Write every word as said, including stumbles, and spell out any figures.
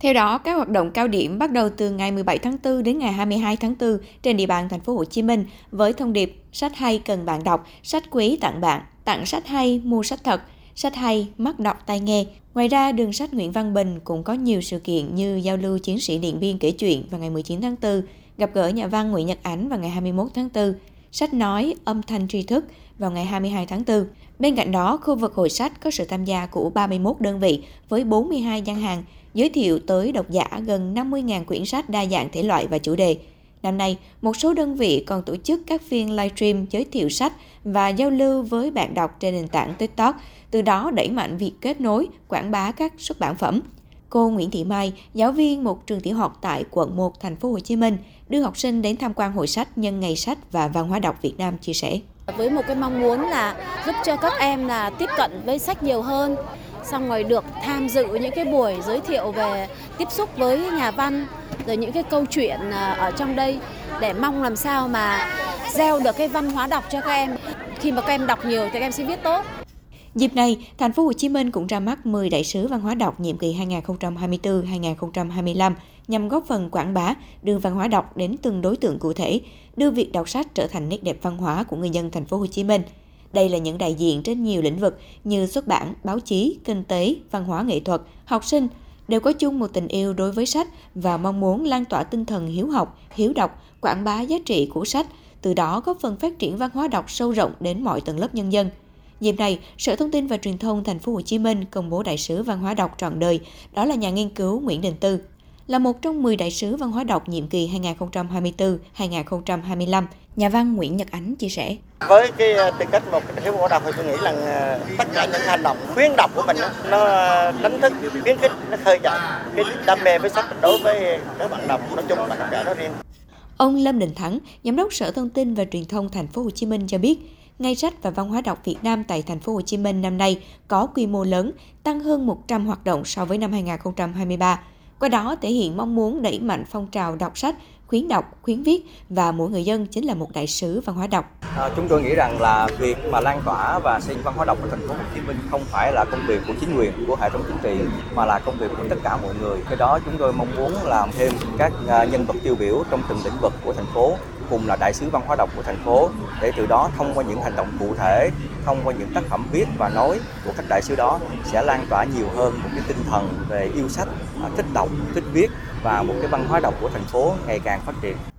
Theo đó, các hoạt động cao điểm bắt đầu từ ngày mười bảy tháng tư đến ngày hai mươi hai tháng tư trên địa bàn thành phố Hồ Chí Minh với thông điệp sách hay cần bạn đọc, sách quý tặng bạn, tặng sách hay mua sách thật, sách hay mắt đọc tai nghe. Ngoài ra, đường sách Nguyễn Văn Bình cũng có nhiều sự kiện như giao lưu chiến sĩ Điện Biên kể chuyện vào ngày mười chín tháng tư, gặp gỡ nhà văn Nguyễn Nhật Ánh vào ngày hai mươi mốt tháng tư, sách nói âm thanh tri thức vào ngày hai mươi hai tháng tư. Bên cạnh đó, khu vực hội sách có sự tham gia của ba mươi mốt đơn vị với bốn mươi hai gian hàng, giới thiệu tới độc giả gần năm mươi nghìn quyển sách đa dạng thể loại và chủ đề. Năm nay, một số đơn vị còn tổ chức các phiên livestream giới thiệu sách và giao lưu với bạn đọc trên nền tảng TikTok, từ đó đẩy mạnh việc kết nối, quảng bá các xuất bản phẩm. Cô Nguyễn Thị Mai, giáo viên một trường tiểu học tại quận một, thành phố Hồ Chí Minh, đưa học sinh đến tham quan hội sách nhân ngày sách và văn hóa đọc Việt Nam chia sẻ. Với một cái mong muốn là giúp cho các em là tiếp cận với sách nhiều hơn, xong rồi được tham dự những cái buổi giới thiệu về tiếp xúc với nhà văn, rồi những cái câu chuyện ở trong đây để mong làm sao mà gieo được cái văn hóa đọc cho các em. Khi mà các em đọc nhiều thì các em sẽ viết tốt. Dịp này, thành phố Hồ Chí Minh cũng ra mắt mười đại sứ văn hóa đọc nhiệm kỳ hai nghìn không trăm hai mươi tư đến hai nghìn không trăm hai mươi lăm nhằm góp phần quảng bá, đưa văn hóa đọc đến từng đối tượng cụ thể, đưa việc đọc sách trở thành nét đẹp văn hóa của người dân thành phố Hồ Chí Minh. Đây là những đại diện trên nhiều lĩnh vực như xuất bản, báo chí, kinh tế, văn hóa nghệ thuật, học sinh đều có chung một tình yêu đối với sách và mong muốn lan tỏa tinh thần hiếu học, hiếu đọc, quảng bá giá trị của sách, từ đó góp phần phát triển văn hóa đọc sâu rộng đến mọi tầng lớp nhân dân. Dịp này, Sở Thông tin và Truyền thông Thành phố Hồ Chí Minh công bố đại sứ văn hóa đọc trọn đời, đó là nhà nghiên cứu Nguyễn Đình Tư, là một trong mười đại sứ văn hóa đọc nhiệm kỳ hai nghìn không trăm hai mươi tư đến hai nghìn không trăm hai mươi lăm. Nhà văn Nguyễn Nhật Ánh chia sẻ. Với cái tư cách một đại sứ văn hóa đọc thì tôi nghĩ là tất cả những hành động khuyến đọc của mình nó đánh thức, khuyến khích, nó khơi dậy cái đam mê với sách đối với các bạn đọc nói chung và cả nói riêng. Ông Lâm Đình Thắng, Giám đốc Sở Thông tin và Truyền thông Thành phố Hồ Chí Minh cho biết, Ngày sách và văn hóa đọc Việt Nam tại Thành phố Hồ Chí Minh năm nay có quy mô lớn, tăng hơn một trăm hoạt động so với năm hai nghìn không trăm hai mươi ba. Qua đó thể hiện mong muốn đẩy mạnh phong trào đọc sách, khuyến đọc, khuyến viết và mỗi người dân chính là một đại sứ văn hóa đọc. À, chúng tôi nghĩ rằng là việc mà lan tỏa và xây dựng văn hóa đọc ở Thành phố Hồ Chí Minh không phải là công việc của chính quyền, của hệ thống chính trị mà là công việc của tất cả mọi người. Cái đó chúng tôi mong muốn làm thêm các nhân vật tiêu biểu trong từng lĩnh vực của thành phố, cùng là đại sứ văn hóa đọc của thành phố, để từ đó thông qua những hành động cụ thể, thông qua những tác phẩm viết và nói của các đại sứ đó sẽ lan tỏa nhiều hơn một cái tinh thần về yêu sách, thích đọc, thích viết và một cái văn hóa đọc của thành phố ngày càng phát triển.